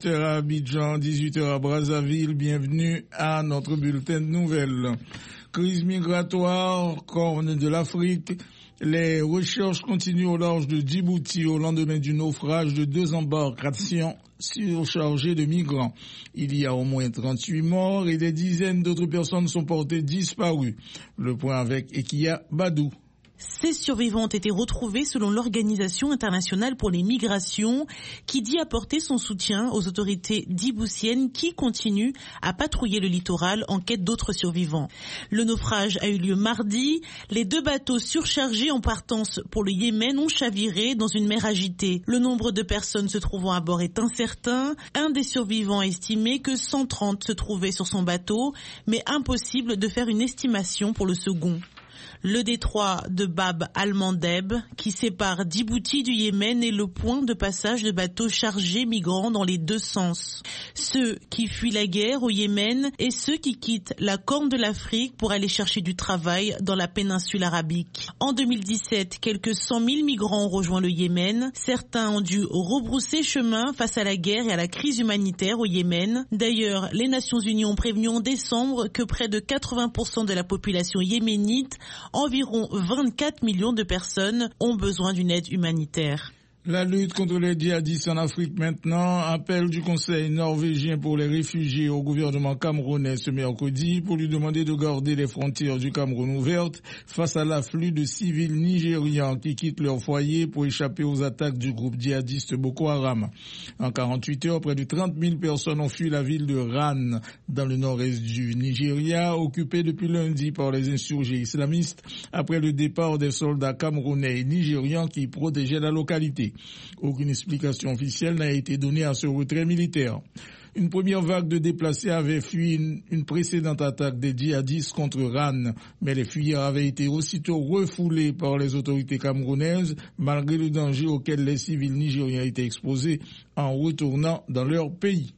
À Abidjan, 18h à Brazzaville, bienvenue à notre bulletin de nouvelles. Crise migratoire, corne de l'Afrique. Les recherches continuent au large de Djibouti au lendemain du naufrage de 2 embarcations surchargées de migrants. Il y a au moins 38 morts et des dizaines d'autres personnes sont portées disparues. Le point avec Ekia Badou. 16 survivants ont été retrouvés selon l'Organisation internationale pour les migrations qui dit apporter son soutien aux autorités djiboutiennes qui continuent à patrouiller le littoral en quête d'autres survivants. Le naufrage a eu lieu mardi. Les 2 bateaux surchargés en partance pour le Yémen ont chaviré dans une mer agitée. Le nombre de personnes se trouvant à bord est incertain. Un des survivants a estimé que 130 se trouvaient sur son bateau, mais impossible de faire une estimation pour le second. Le détroit de Bab al-Mandeb, qui sépare Djibouti du Yémen, est le point de passage de bateaux chargés migrants dans les 2 sens. Ceux qui fuient la guerre au Yémen et ceux qui quittent la Corne de l'Afrique pour aller chercher du travail dans la péninsule arabique. En 2017, quelques 100 000 migrants ont rejoint le Yémen. Certains ont dû rebrousser chemin face à la guerre et à la crise humanitaire au Yémen. D'ailleurs, les Nations Unies ont prévenu en décembre que près de 80% de la population yéménite, environ 24 millions de personnes, ont besoin d'une aide humanitaire. La lutte contre les djihadistes en Afrique maintenant, appel du Conseil norvégien pour les réfugiés au gouvernement camerounais ce mercredi pour lui demander de garder les frontières du Cameroun ouvertes face à l'afflux de civils nigérians qui quittent leur foyer pour échapper aux attaques du groupe djihadiste Boko Haram. En 48 heures, près de 30 000 personnes ont fui la ville de Ran, dans le nord-est du Nigeria, occupée depuis lundi par les insurgés islamistes après le départ des soldats camerounais et nigérians qui protégeaient la localité. Aucune explication officielle n'a été donnée à ce retrait militaire. Une première vague de déplacés avait fui une précédente attaque des djihadistes contre Ran, mais les fuyards avaient été aussitôt refoulés par les autorités camerounaises, malgré le danger auquel les civils nigériens étaient exposés en retournant dans leur pays.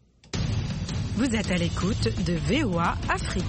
Vous êtes à l'écoute de VOA Afrique.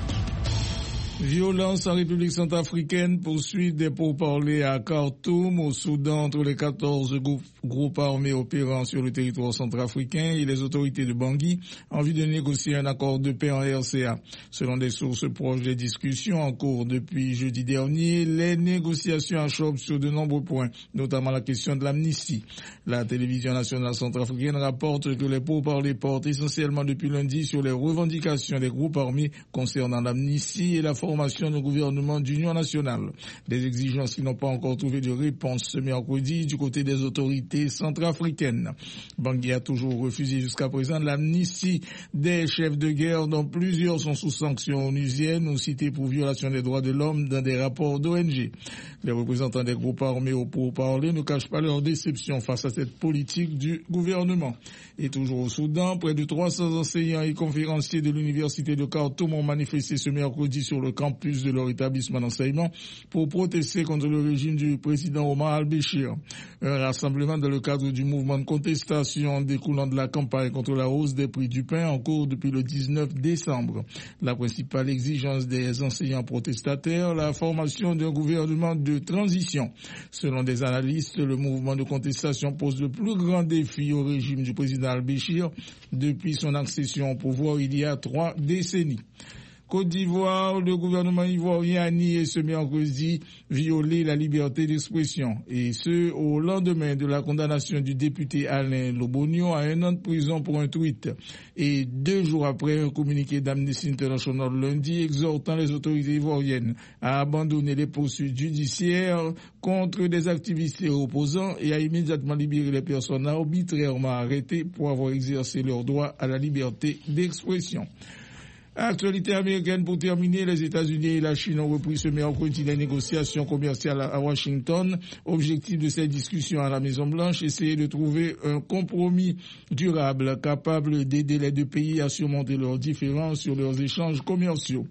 Violence en République centrafricaine, poursuite des pourparlers à Khartoum, au Soudan, entre les 14 groupes armés opérant sur le territoire centrafricain et les autorités de Bangui, en vue de négocier un accord de paix en RCA. Selon des sources proches des discussions en cours depuis jeudi dernier, les négociations achoppent sur de nombreux points, notamment la question de l'amnistie. La télévision nationale centrafricaine rapporte que les pourparlers portent essentiellement depuis lundi sur les revendications des groupes armés concernant l'amnistie et la formation d'un gouvernement d'union nationale. Des exigences qui n'ont pas encore trouvé de réponse ce mercredi du côté des autorités centrafricaines. Bangui a toujours refusé jusqu'à présent l'amnistie des chefs de guerre dont plusieurs sont sous sanctions onusiennes ou cités pour violation des droits de l'homme dans des rapports d'ONG. Les représentants des groupes armés au pourparlers ne cachent pas leur déception face à cette politique du gouvernement. Et toujours au Soudan, près de 300 enseignants et conférenciers de l'université de Khartoum ont manifesté ce mercredi sur le campus de leur établissement d'enseignement pour protester contre le régime du président Omar al-Béchir. Un rassemblement dans le cadre du mouvement de contestation découlant de la campagne contre la hausse des prix du pain en cours depuis le 19 décembre. La principale exigence des enseignants protestataires, la formation d'un gouvernement de transition. Selon des analystes, le mouvement de contestation pose le plus grand défi au régime du président al-Béchir depuis son accession au pouvoir il y a 3 décennies. Côte d'Ivoire, le gouvernement ivoirien a nié ce mercredi violer la liberté d'expression, et ce au lendemain de la condamnation du député Alain Lobognon à 1 an de prison pour un tweet, et 2 jours après un communiqué d'Amnesty International lundi exhortant les autorités ivoiriennes à abandonner les poursuites judiciaires contre des activistes et opposants et à immédiatement libérer les personnes arbitrairement arrêtées pour avoir exercé leur droit à la liberté d'expression. Actualité américaine pour terminer, les États-Unis et la Chine ont repris ce mercredi les négociations commerciales à Washington. Objectif de ces discussions à la Maison-Blanche, essayer de trouver un compromis durable capable d'aider les 2 pays à surmonter leurs différences sur leurs échanges commerciaux.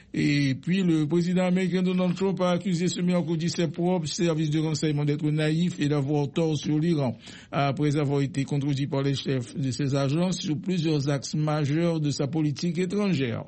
Et puis, le président américain Donald Trump a accusé ce mercredi ses propres services de renseignement d'être naïfs et d'avoir tort sur l'Iran, après avoir été contredit par les chefs de ses agences sur plusieurs axes majeurs de sa politique étrangère.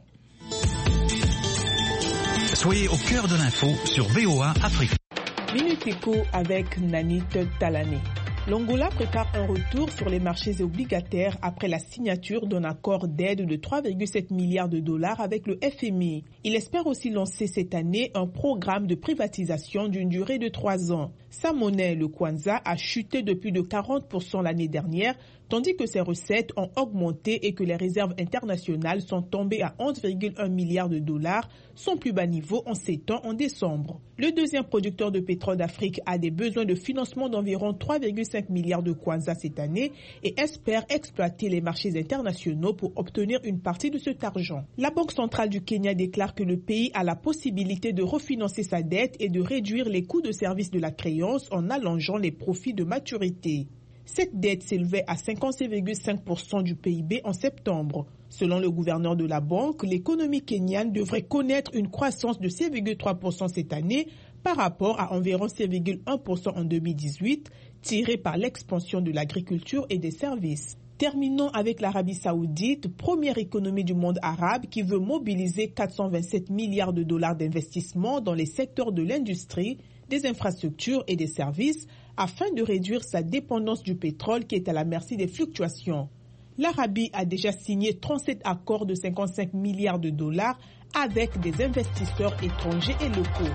Soyez au cœur de l'info sur VOA Afrique. Minute Éco avec Nanit Talané. L'Angola prépare un retour sur les marchés obligataires après la signature d'un accord d'aide de 3,7 milliards de dollars avec le FMI. Il espère aussi lancer cette année un programme de privatisation d'une durée de 3 ans. Sa monnaie, le Kwanza, a chuté de plus de 40% l'année dernière, tandis que ses recettes ont augmenté et que les réserves internationales sont tombées à 11,1 milliards de dollars, son plus bas niveau en 7 ans en décembre. Le deuxième producteur de pétrole d'Afrique a des besoins de financement d'environ 3,5 milliards de Kwanza cette année et espère exploiter les marchés internationaux pour obtenir une partie de cet argent. La Banque centrale du Kenya déclare que le pays a la possibilité de refinancer sa dette et de réduire les coûts de service de la créance en allongeant les profits de maturité. Cette dette s'élevait à 56,5% du PIB en septembre. Selon le gouverneur de la banque, l'économie kenyane devrait connaître une croissance de 6,3% cette année par rapport à environ 6,1% en 2018, tirée par l'expansion de l'agriculture et des services. Terminons avec l'Arabie Saoudite, première économie du monde arabe qui veut mobiliser 427 milliards de dollars d'investissement dans les secteurs de l'industrie, des infrastructures et des services afin de réduire sa dépendance du pétrole qui est à la merci des fluctuations. L'Arabie a déjà signé 37 accords de 55 milliards de dollars avec des investisseurs étrangers et locaux.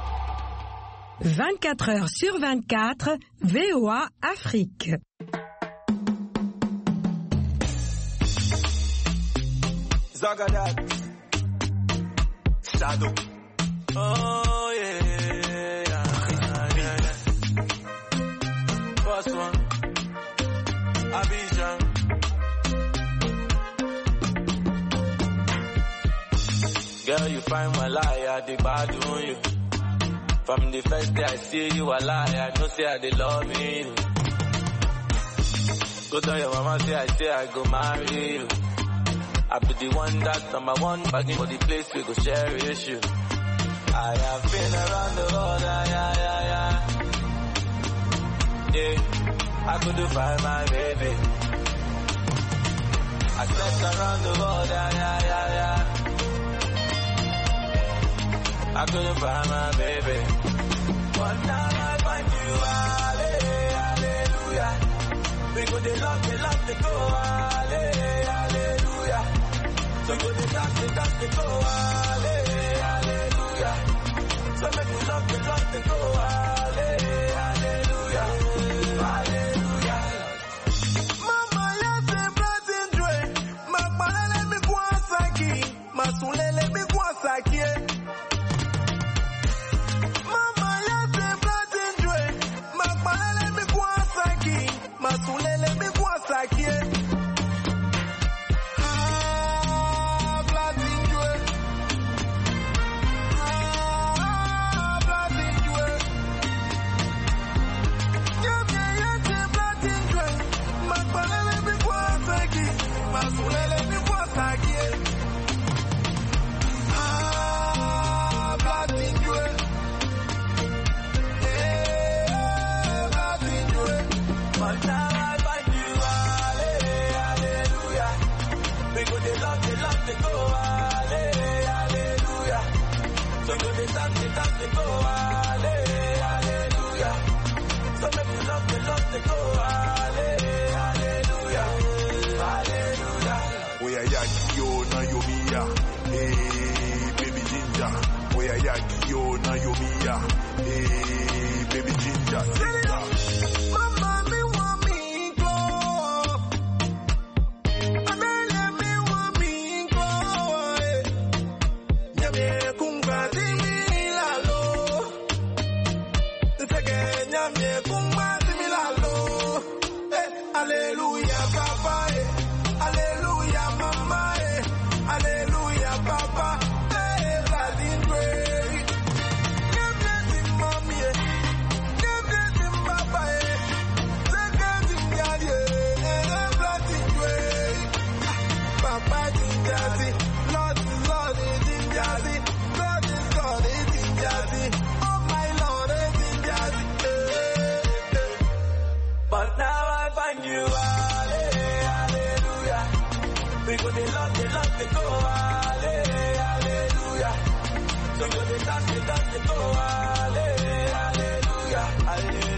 24 heures sur 24, VOA Afrique. Zagadat, Shadow. Oh yeah, yeah. First one, Abidjan. Girl, you find my lie, they bad on you. From the first day I see you a lie, I know say I they love me. Go tell your mama say I go marry you. I be the one that's number one, bagging for the place we go share issue. I have been around the world, yeah, I couldn't find my baby. I slept around the world, yeah. I couldn't find my baby. But now I find you, hallelujah. We go they love, they go, hallelujah. So go they dance, they go, hallelujah. So make we love, they go, hallelujah. Hallelujah. Mama, ya se blessing joy. Makbala let me go asaki. Masule let me go asaki. Masulele mi kwasaki Bladinjwe Bladinjwe Nyamye yete Bladinjwe Makbalele mi kwasaki Masulele mi kwasaki Bladinjwe Bladinjwe But now I find you, hallelujah. We go they love, they go, hallelujah. So go they dance, they go, hallelujah. So make we love, they go, hallelujah. Hallelujah. We are Yakio na Yomiya, hey baby ginger. We are Yakio na Yomiya, hey baby ginger. Hallelujah, Papa, hallelujah, Mama, hallelujah, Papa, blessing great. Blessing Mommy, blessing Papa, blessing Daddy, blessing great. Papa, Jazzy, Lord, Jazzy, Lord, Jazzy. Oh my Lord, Jazzy. But now I find you, hallelujah. We go they love, they go, hallelujah. So go they dance, they go, hallelujah. Hallelujah.